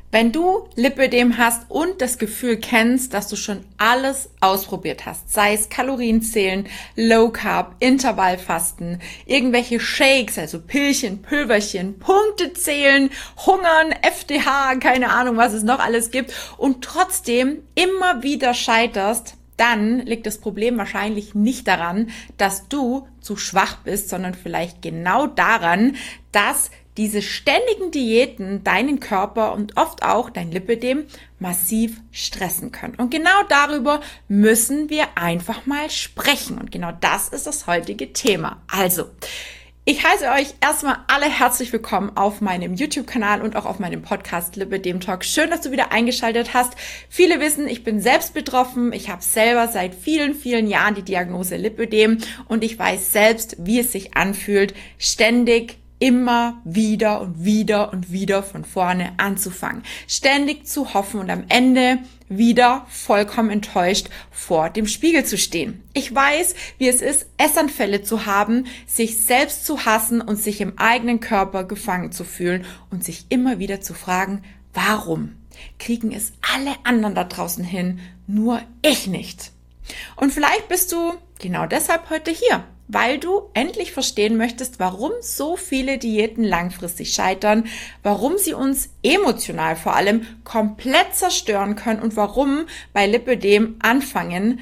Wenn du Lipödem hast und das Gefühl kennst, dass du schon alles ausprobiert hast, sei es Kalorienzählen, Low Carb, Intervallfasten, irgendwelche Shakes, also Pillchen, Pülverchen, Punkte zählen, Hungern, FDH, keine Ahnung, was es noch alles gibt und trotzdem immer wieder scheiterst, dann liegt das Problem wahrscheinlich nicht daran, dass du zu schwach bist, sondern vielleicht genau daran, dass diese ständigen Diäten deinen Körper und oft auch dein Lipödem massiv stressen können. Und genau darüber müssen wir einfach mal sprechen. Und genau das ist das heutige Thema. Also, ich heiße euch erstmal alle herzlich willkommen auf meinem YouTube-Kanal und auch auf meinem Podcast Lipödem Talk. Schön, dass du wieder eingeschaltet hast. Viele wissen, ich bin selbst betroffen. Ich habe selber seit vielen, vielen Jahren die Diagnose Lipödem und ich weiß selbst, wie es sich anfühlt, ständig immer wieder und wieder und wieder von vorne anzufangen. Ständig zu hoffen und am Ende wieder vollkommen enttäuscht vor dem Spiegel zu stehen. Ich weiß, wie es ist, Essanfälle zu haben, sich selbst zu hassen und sich im eigenen Körper gefangen zu fühlen und sich immer wieder zu fragen, warum kriegen es alle anderen da draußen hin, nur ich nicht? Und vielleicht bist du genau deshalb heute hier, weil du endlich verstehen möchtest, warum so viele Diäten langfristig scheitern, warum sie uns emotional vor allem komplett zerstören können und warum wir bei Lipödem anfangen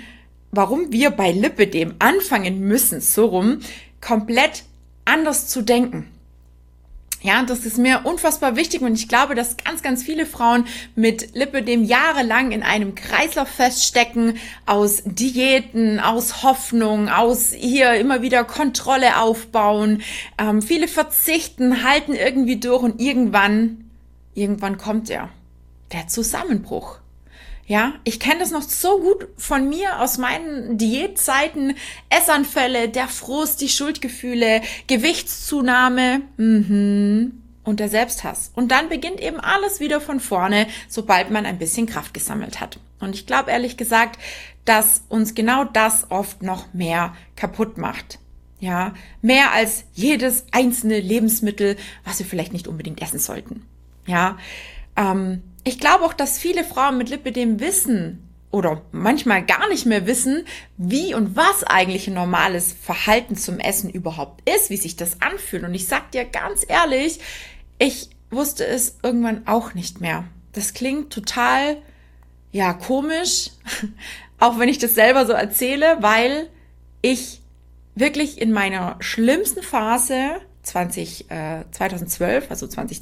müssen, komplett anders zu denken. Ja, das ist mir unfassbar wichtig und ich glaube, dass ganz, ganz viele Frauen mit Lipödem jahrelang in einem Kreislauf feststecken aus Diäten, aus Hoffnung, aus hier immer wieder Kontrolle aufbauen. Viele verzichten, halten irgendwie durch und irgendwann kommt der Zusammenbruch. Ja, ich kenne das noch so gut von mir aus meinen Diätzeiten, Essanfälle, der Frust, die Schuldgefühle, Gewichtszunahme und der Selbsthass. Und dann beginnt eben alles wieder von vorne, sobald man ein bisschen Kraft gesammelt hat. Und ich glaube ehrlich gesagt, dass uns genau das oft noch mehr kaputt macht. Ja, mehr als jedes einzelne Lebensmittel, was wir vielleicht nicht unbedingt essen sollten. Ja, ich glaube auch, dass viele Frauen mit Lipödem wissen oder manchmal gar nicht mehr wissen, wie und was eigentlich ein normales Verhalten zum Essen überhaupt ist, wie sich das anfühlt. Und ich sag dir ganz ehrlich, ich wusste es irgendwann auch nicht mehr. Das klingt total, komisch, auch wenn ich das selber so erzähle, weil ich wirklich in meiner schlimmsten Phase 2012,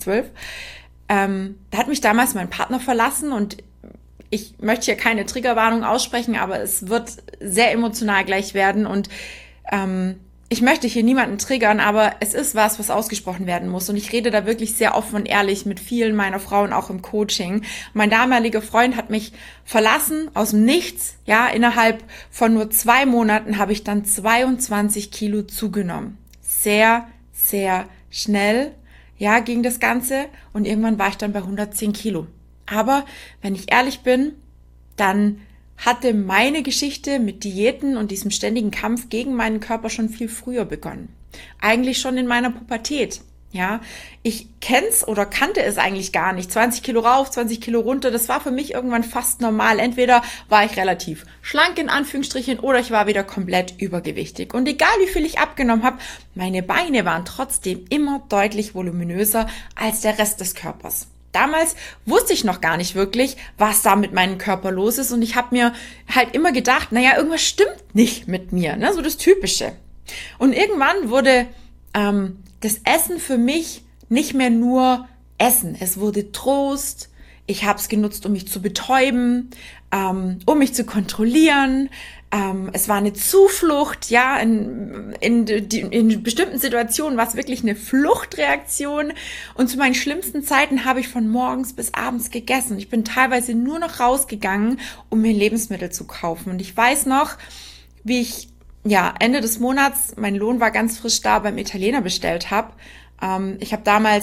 da hat mich damals mein Partner verlassen und ich möchte hier keine Triggerwarnung aussprechen, aber es wird sehr emotional gleich werden und ich möchte hier niemanden triggern, aber es ist was ausgesprochen werden muss und ich rede da wirklich sehr offen und ehrlich mit vielen meiner Frauen, auch im Coaching. Mein damaliger Freund hat mich verlassen aus dem Nichts, innerhalb von nur 2 Monaten habe ich dann 22 Kilo zugenommen. Sehr, sehr schnell. Ging das Ganze und irgendwann war ich dann bei 110 Kilo. Aber wenn ich ehrlich bin, dann hatte meine Geschichte mit Diäten und diesem ständigen Kampf gegen meinen Körper schon viel früher begonnen. Eigentlich schon in meiner Pubertät. Ja, ich kannte es eigentlich gar nicht. 20 Kilo rauf, 20 Kilo runter, das war für mich irgendwann fast normal. Entweder war ich relativ schlank in Anführungsstrichen oder ich war wieder komplett übergewichtig. Und egal wie viel ich abgenommen habe, meine Beine waren trotzdem immer deutlich voluminöser als der Rest des Körpers. Damals wusste ich noch gar nicht wirklich, was da mit meinem Körper los ist und ich habe mir halt immer gedacht, irgendwas stimmt nicht mit mir, ne? So das Typische. Und irgendwann wurde das Essen für mich nicht mehr nur Essen. Es wurde Trost. Ich habe es genutzt, um mich zu betäuben, um mich zu kontrollieren. Es war eine Zuflucht, in bestimmten Situationen war es wirklich eine Fluchtreaktion. Und zu meinen schlimmsten Zeiten habe ich von morgens bis abends gegessen. Ich bin teilweise nur noch rausgegangen, um mir Lebensmittel zu kaufen. Und ich weiß noch, wie ich Ende des Monats, mein Lohn war ganz frisch da, beim Italiener bestellt habe. Ich habe damals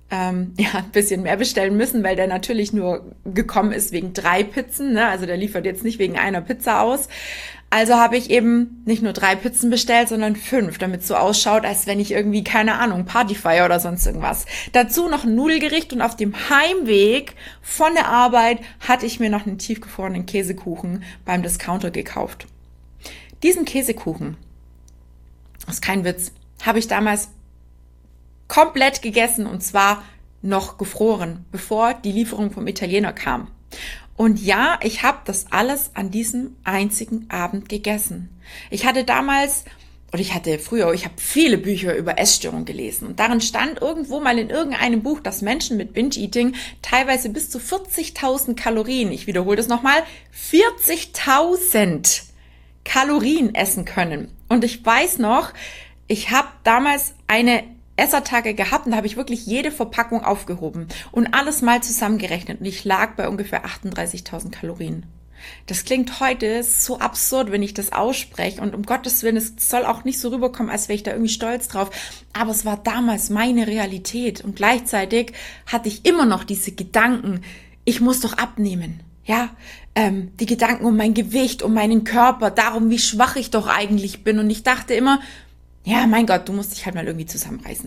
ein bisschen mehr bestellen müssen, weil der natürlich nur gekommen ist wegen 3 Pizzen, ne? Also der liefert jetzt nicht wegen einer Pizza aus. Also habe ich eben nicht nur 3 Pizzen bestellt, sondern 5, damit es so ausschaut, als wenn ich irgendwie, keine Ahnung, Party feiere oder sonst irgendwas. Dazu noch ein Nudelgericht und auf dem Heimweg von der Arbeit hatte ich mir noch einen tiefgefrorenen Käsekuchen beim Discounter gekauft. Diesen Käsekuchen, das ist kein Witz, habe ich damals komplett gegessen und zwar noch gefroren, bevor die Lieferung vom Italiener kam. Und ja, ich habe das alles an diesem einzigen Abend gegessen. Ich hatte früher viele Bücher über Essstörungen gelesen und darin stand irgendwo mal in irgendeinem Buch, dass Menschen mit Binge-Eating teilweise bis zu 40.000 Kalorien, ich wiederhole das nochmal, 40.000 Kalorien essen können. Und ich weiß noch, ich habe damals eine Essertage gehabt und da habe ich wirklich jede Verpackung aufgehoben und alles mal zusammengerechnet und ich lag bei ungefähr 38.000 Kalorien. Das klingt heute so absurd, wenn ich das ausspreche und um Gottes Willen, es soll auch nicht so rüberkommen, als wäre ich da irgendwie stolz drauf, aber es war damals meine Realität und gleichzeitig hatte ich immer noch diese Gedanken, ich muss doch abnehmen, ja, die Gedanken um mein Gewicht, um meinen Körper, darum, wie schwach ich doch eigentlich bin und ich dachte immer, ja, mein Gott, du musst dich halt mal irgendwie zusammenreißen.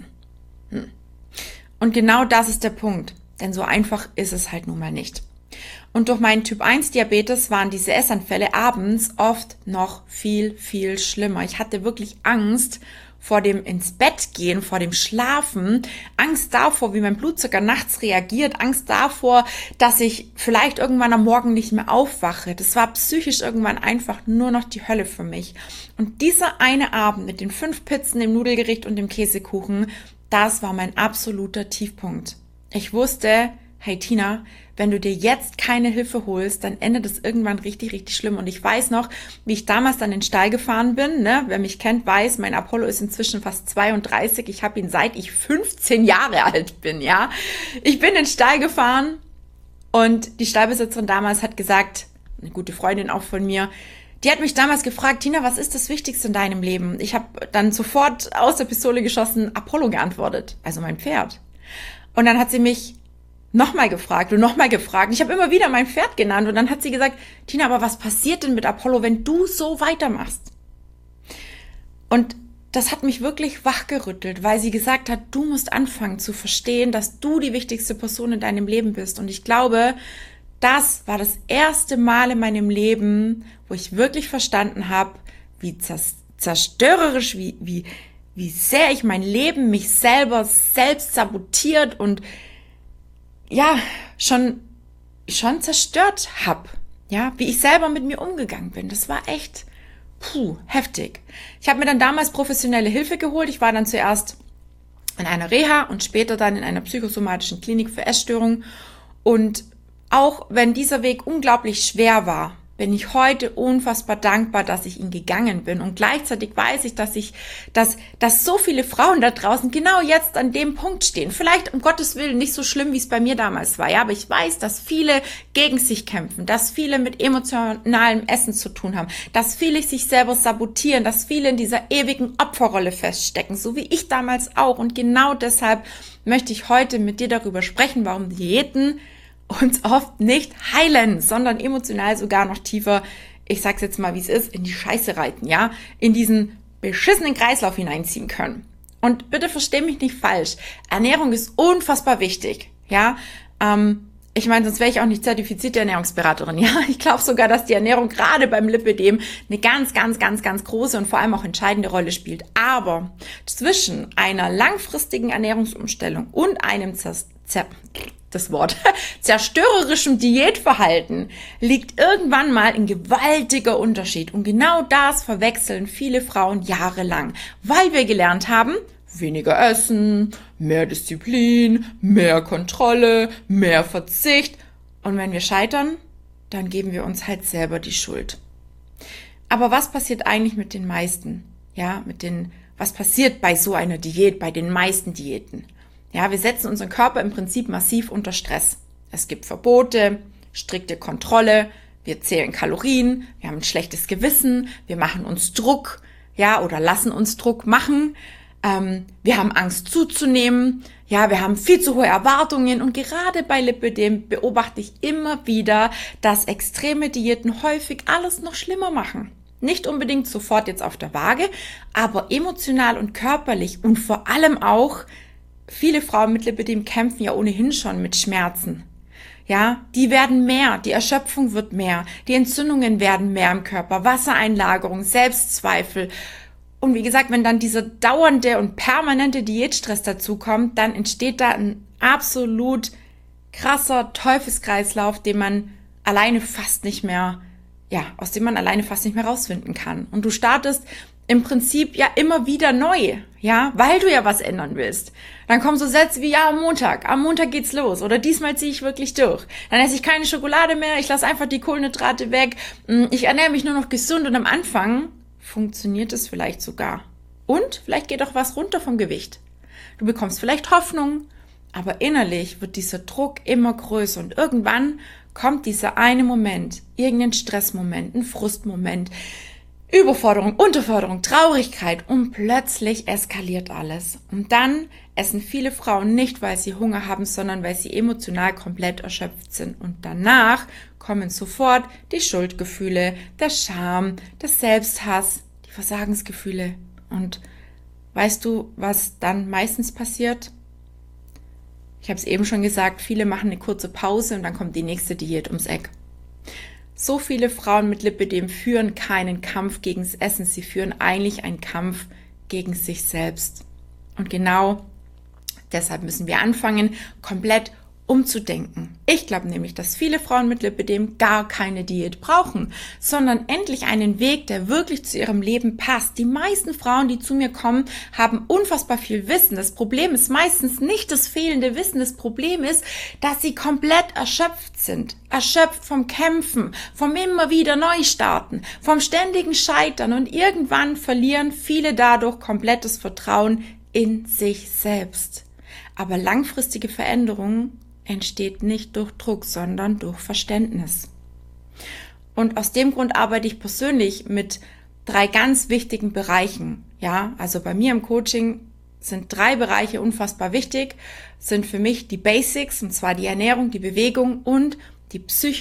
Und genau das ist der Punkt, denn so einfach ist es halt nun mal nicht. Und durch meinen Typ-1-Diabetes waren diese Essanfälle abends oft noch viel, viel schlimmer. Ich hatte wirklich Angst vor dem ins Bett gehen, vor dem Schlafen, Angst davor, wie mein Blutzucker nachts reagiert, Angst davor, dass ich vielleicht irgendwann am Morgen nicht mehr aufwache. Das war psychisch irgendwann einfach nur noch die Hölle für mich. Und dieser eine Abend mit den 5 Pizzen, dem Nudelgericht und dem Käsekuchen, das war mein absoluter Tiefpunkt. Ich wusste, hey Tina, wenn du dir jetzt keine Hilfe holst, dann endet es irgendwann richtig, richtig schlimm. Und ich weiß noch, wie ich damals dann in den Stall gefahren bin. Ne? Wer mich kennt, weiß, mein Apollo ist inzwischen fast 32. Ich habe ihn seit ich 15 Jahre alt bin. Ja, ich bin in den Stall gefahren und die Stallbesitzerin damals hat gesagt, eine gute Freundin auch von mir, die hat mich damals gefragt, Tina, was ist das Wichtigste in deinem Leben? Ich habe dann sofort aus der Pistole geschossen, Apollo geantwortet, also mein Pferd. Und dann hat sie mich nochmal gefragt und nochmal gefragt. Ich habe immer wieder mein Pferd genannt und dann hat sie gesagt, Tina, aber was passiert denn mit Apollo, wenn du so weitermachst? Und das hat mich wirklich wachgerüttelt, weil sie gesagt hat, du musst anfangen zu verstehen, dass du die wichtigste Person in deinem Leben bist. Und ich glaube, das war das erste Mal in meinem Leben, wo ich wirklich verstanden habe, wie zerstörerisch, wie sehr ich mein Leben, mich selber selbst sabotiert und ja, schon zerstört habe, ja, wie ich selber mit mir umgegangen bin. Das war echt, heftig. Ich habe mir dann damals professionelle Hilfe geholt. Ich war dann zuerst in einer Reha und später dann in einer psychosomatischen Klinik für Essstörungen. Und auch wenn dieser Weg unglaublich schwer war, bin ich heute unfassbar dankbar, dass ich ihn gegangen bin. Und gleichzeitig weiß ich, dass so viele Frauen da draußen genau jetzt an dem Punkt stehen. Vielleicht um Gottes Willen nicht so schlimm, wie es bei mir damals war. Ja, aber ich weiß, dass viele gegen sich kämpfen, dass viele mit emotionalem Essen zu tun haben, dass viele sich selber sabotieren, dass viele in dieser ewigen Opferrolle feststecken, so wie ich damals auch. Und genau deshalb möchte ich heute mit dir darüber sprechen, warum Diäten uns oft nicht heilen, sondern emotional sogar noch tiefer, ich sag's jetzt mal, wie es ist, in die Scheiße reiten, ja, in diesen beschissenen Kreislauf hineinziehen können. Und bitte versteh mich nicht falsch, Ernährung ist unfassbar wichtig, ja, ich meine, sonst wäre ich auch nicht zertifizierte Ernährungsberaterin, ja, ich glaube sogar, dass die Ernährung gerade beim Lipödem eine ganz, ganz, ganz, ganz große und vor allem auch entscheidende Rolle spielt, aber zwischen einer langfristigen Ernährungsumstellung und einem zerstörerischem Diätverhalten liegt irgendwann mal ein gewaltiger Unterschied. Und genau das verwechseln viele Frauen jahrelang, weil wir gelernt haben, weniger essen, mehr Disziplin, mehr Kontrolle, mehr Verzicht. Und wenn wir scheitern, dann geben wir uns halt selber die Schuld. Aber was passiert eigentlich mit den meisten? Ja, was passiert bei so einer Diät, bei den meisten Diäten? Ja, wir setzen unseren Körper im Prinzip massiv unter Stress. Es gibt Verbote, strikte Kontrolle, wir zählen Kalorien, wir haben ein schlechtes Gewissen, wir machen uns Druck, ja, oder lassen uns Druck machen. Wir haben Angst zuzunehmen. Ja, wir haben viel zu hohe Erwartungen. Und gerade bei Lipödem beobachte ich immer wieder, dass extreme Diäten häufig alles noch schlimmer machen. Nicht unbedingt sofort jetzt auf der Waage, aber emotional und körperlich und vor allem auch, viele Frauen mit Lipödem kämpfen ja ohnehin schon mit Schmerzen. Ja, die werden mehr, die Erschöpfung wird mehr, die Entzündungen werden mehr im Körper, Wassereinlagerung, Selbstzweifel. Und wie gesagt, wenn dann dieser dauernde und permanente Diätstress dazukommt, dann entsteht da ein absolut krasser Teufelskreislauf, den man alleine fast nicht mehr, aus dem man alleine fast nicht mehr rausfinden kann. Und du startest im Prinzip ja immer wieder neu, ja, weil du ja was ändern willst. Dann kommen so Sätze wie, am Montag geht's los oder diesmal ziehe ich wirklich durch. Dann esse ich keine Schokolade mehr, ich lasse einfach die Kohlenhydrate weg, ich ernähre mich nur noch gesund und am Anfang funktioniert es vielleicht sogar. Und vielleicht geht auch was runter vom Gewicht. Du bekommst vielleicht Hoffnung, aber innerlich wird dieser Druck immer größer und irgendwann kommt dieser eine Moment, irgendein Stressmoment, ein Frustmoment, Überforderung, Unterforderung, Traurigkeit und plötzlich eskaliert alles. Und dann essen viele Frauen nicht, weil sie Hunger haben, sondern weil sie emotional komplett erschöpft sind. Und danach kommen sofort die Schuldgefühle, der Scham, der Selbsthass, die Versagensgefühle. Und weißt du, was dann meistens passiert? Ich habe es eben schon gesagt, viele machen eine kurze Pause und dann kommt die nächste Diät ums Eck. So viele Frauen mit Lipödem führen keinen Kampf gegen das Essen, sie führen eigentlich einen Kampf gegen sich selbst. Und genau deshalb müssen wir anfangen, komplett umzudenken. Ich glaube nämlich, dass viele Frauen mit Lipödem gar keine Diät brauchen, sondern endlich einen Weg, der wirklich zu ihrem Leben passt. Die meisten Frauen, die zu mir kommen, haben unfassbar viel Wissen. Das Problem ist meistens nicht das fehlende Wissen. Das Problem ist, dass sie komplett erschöpft sind. Erschöpft vom Kämpfen, vom immer wieder Neustarten, vom ständigen Scheitern und irgendwann verlieren viele dadurch komplettes Vertrauen in sich selbst. Aber langfristige Veränderung entsteht nicht durch Druck, sondern durch Verständnis. Und aus dem Grund arbeite ich persönlich mit 3 ganz wichtigen Bereichen. Ja, also bei mir im Coaching sind 3 Bereiche unfassbar wichtig, sind für mich die Basics, und zwar die Ernährung, die Bewegung und die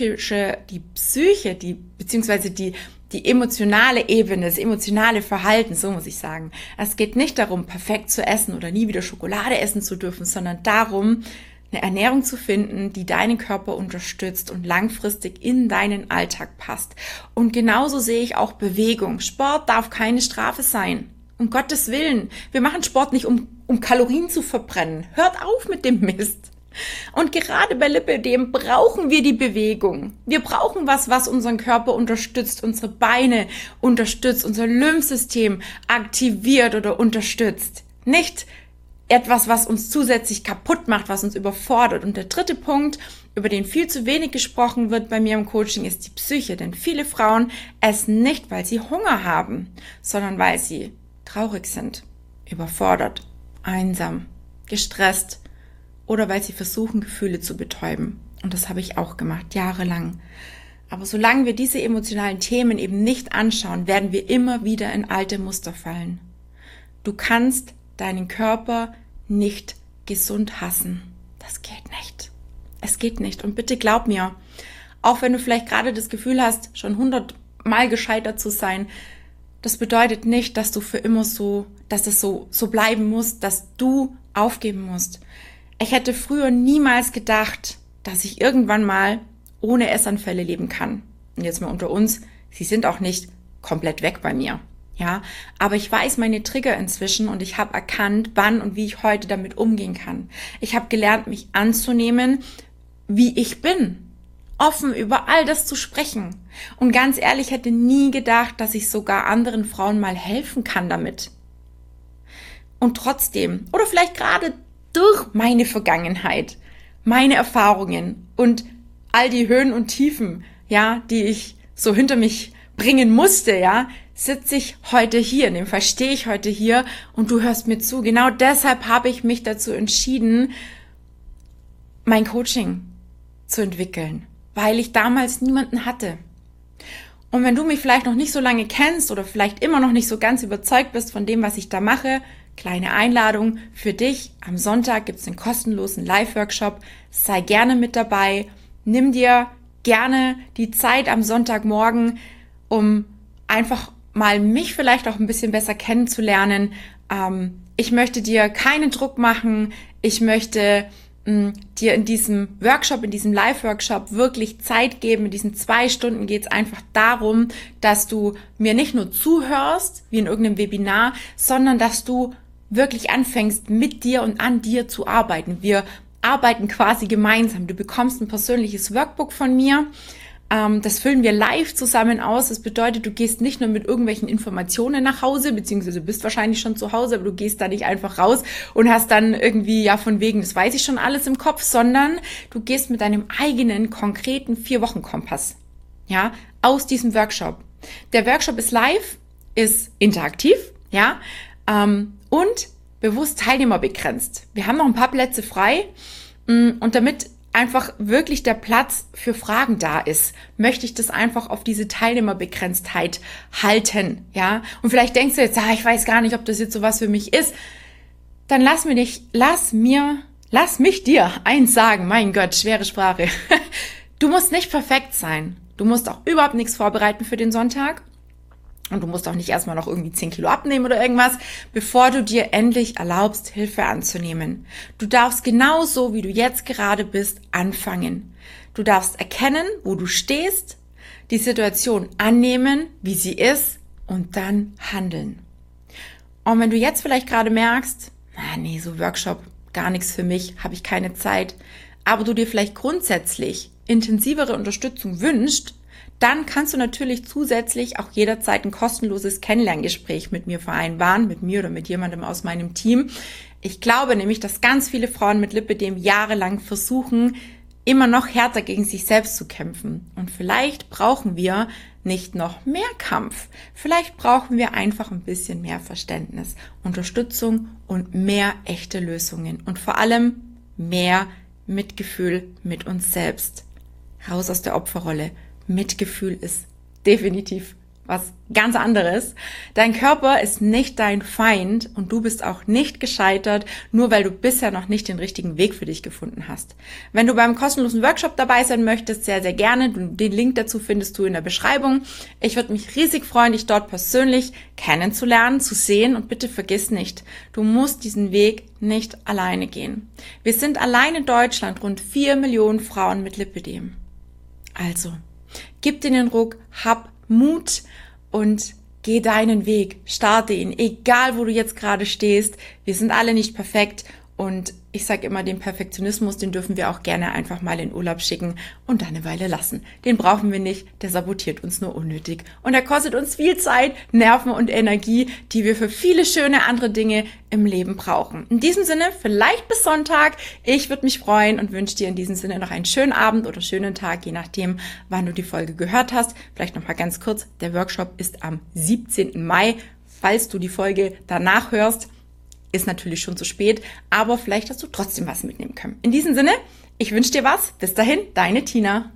emotionale Ebene, das emotionale Verhalten, so muss ich sagen. Es geht nicht darum, perfekt zu essen oder nie wieder Schokolade essen zu dürfen, sondern darum, eine Ernährung zu finden, die deinen Körper unterstützt und langfristig in deinen Alltag passt. Und genauso sehe ich auch Bewegung. Sport darf keine Strafe sein. Um Gottes Willen. Wir machen Sport nicht, um Kalorien zu verbrennen. Hört auf mit dem Mist. Und gerade bei Lipödem brauchen wir die Bewegung. Wir brauchen was unseren Körper unterstützt, unsere Beine unterstützt, unser Lymphsystem aktiviert oder unterstützt. Nicht etwas, was uns zusätzlich kaputt macht, was uns überfordert. Und der 3. Punkt, über den viel zu wenig gesprochen wird bei mir im Coaching, ist die Psyche. Denn viele Frauen essen nicht, weil sie Hunger haben, sondern weil sie traurig sind, überfordert, einsam, gestresst oder weil sie versuchen, Gefühle zu betäuben. Und das habe ich auch gemacht, jahrelang. Aber solange wir diese emotionalen Themen eben nicht anschauen, werden wir immer wieder in alte Muster fallen. Du kannst deinen Körper nicht gesund hassen. Das geht nicht. Es geht nicht. Und bitte glaub mir, auch wenn du vielleicht gerade das Gefühl hast, schon 100-mal gescheitert zu sein, das bedeutet nicht, dass du für immer dass es so bleiben muss, dass du aufgeben musst. Ich hätte früher niemals gedacht, dass ich irgendwann mal ohne Essanfälle leben kann. Und jetzt mal unter uns, sie sind auch nicht komplett weg bei mir. Ja, aber ich weiß meine Trigger inzwischen und ich habe erkannt, wann und wie ich heute damit umgehen kann. Ich habe gelernt, mich anzunehmen, wie ich bin. Offen über all das zu sprechen. Und ganz ehrlich, hätte nie gedacht, dass ich sogar anderen Frauen mal helfen kann damit. Und trotzdem, oder vielleicht gerade durch meine Vergangenheit, meine Erfahrungen und all die Höhen und Tiefen, ja, die ich so hinter mich bringen musste, ja, sitze ich heute hier, in dem Fall stehe ich heute hier und du hörst mir zu. Genau deshalb habe ich mich dazu entschieden, mein Coaching zu entwickeln, weil ich damals niemanden hatte. Und wenn du mich vielleicht noch nicht so lange kennst oder vielleicht immer noch nicht so ganz überzeugt bist von dem, was ich da mache, kleine Einladung für dich. Am Sonntag gibt es einen kostenlosen Live-Workshop. Sei gerne mit dabei. Nimm dir gerne die Zeit am Sonntagmorgen, um einfach mal mich vielleicht auch ein bisschen besser kennenzulernen. Ich möchte dir keinen Druck machen. Ich möchte dir in diesem Workshop, in diesem Live-Workshop wirklich Zeit geben. In diesen 2 Stunden geht es einfach darum, dass du mir nicht nur zuhörst, wie in irgendeinem Webinar, sondern dass du wirklich anfängst, mit dir und an dir zu arbeiten. Wir arbeiten quasi gemeinsam. Du bekommst ein persönliches Workbook von mir. Das füllen wir live zusammen aus. Das bedeutet, du gehst nicht nur mit irgendwelchen Informationen nach Hause, beziehungsweise du bist wahrscheinlich schon zu Hause, aber du gehst da nicht einfach raus und hast dann irgendwie, ja, von wegen, das weiß ich schon alles im Kopf, sondern du gehst mit deinem eigenen, konkreten 4-Wochen-Kompass, ja, aus diesem Workshop. Der Workshop ist live, ist interaktiv, ja, und bewusst teilnehmerbegrenzt. Wir haben noch ein paar Plätze frei und damit einfach wirklich der Platz für Fragen da ist, möchte ich das einfach auf diese Teilnehmerbegrenztheit halten, ja. Und vielleicht denkst du jetzt, ich weiß gar nicht, ob das jetzt sowas für mich ist. Dann lass mich dir eins sagen. Mein Gott, schwere Sprache. Du musst nicht perfekt sein. Du musst auch überhaupt nichts vorbereiten für den Sonntag. Und du musst auch nicht erstmal noch irgendwie 10 Kilo abnehmen oder irgendwas, bevor du dir endlich erlaubst, Hilfe anzunehmen. Du darfst genauso, wie du jetzt gerade bist, anfangen. Du darfst erkennen, wo du stehst, die Situation annehmen, wie sie ist und dann handeln. Und wenn du jetzt vielleicht gerade merkst, nee, so Workshop, gar nichts für mich, habe ich keine Zeit, aber du dir vielleicht grundsätzlich intensivere Unterstützung wünschst, dann kannst du natürlich zusätzlich auch jederzeit ein kostenloses Kennenlerngespräch mit mir vereinbaren, mit mir oder mit jemandem aus meinem Team. Ich glaube nämlich, dass ganz viele Frauen mit Lipödem jahrelang versuchen, immer noch härter gegen sich selbst zu kämpfen. Und vielleicht brauchen wir nicht noch mehr Kampf. Vielleicht brauchen wir einfach ein bisschen mehr Verständnis, Unterstützung und mehr echte Lösungen. Und vor allem mehr Mitgefühl mit uns selbst. Raus aus der Opferrolle. Mitgefühl ist definitiv was ganz anderes. Dein Körper ist nicht dein Feind und du bist auch nicht gescheitert, nur weil du bisher noch nicht den richtigen Weg für dich gefunden hast. Wenn du beim kostenlosen Workshop dabei sein möchtest, sehr, sehr gerne. Den Link dazu findest du in der Beschreibung. Ich würde mich riesig freuen, dich dort persönlich kennenzulernen, zu sehen und bitte vergiss nicht, du musst diesen Weg nicht alleine gehen. Wir sind allein in Deutschland rund 4 Millionen Frauen mit Lipödem. Also, gib dir den Ruck, hab Mut und geh deinen Weg, starte ihn, egal wo du jetzt gerade stehst. Wir sind alle nicht perfekt und ich sage immer, den Perfektionismus, den dürfen wir auch gerne einfach mal in Urlaub schicken und dann eine Weile lassen. Den brauchen wir nicht, der sabotiert uns nur unnötig. Und er kostet uns viel Zeit, Nerven und Energie, die wir für viele schöne andere Dinge im Leben brauchen. In diesem Sinne, vielleicht bis Sonntag. Ich würde mich freuen und wünsche dir in diesem Sinne noch einen schönen Abend oder schönen Tag, je nachdem, wann du die Folge gehört hast. Vielleicht noch mal ganz kurz, der Workshop ist am 17. Mai. Falls du die Folge danach hörst, ist natürlich schon zu spät, aber vielleicht hast du trotzdem was mitnehmen können. In diesem Sinne, ich wünsche dir was. Bis dahin, deine Tina.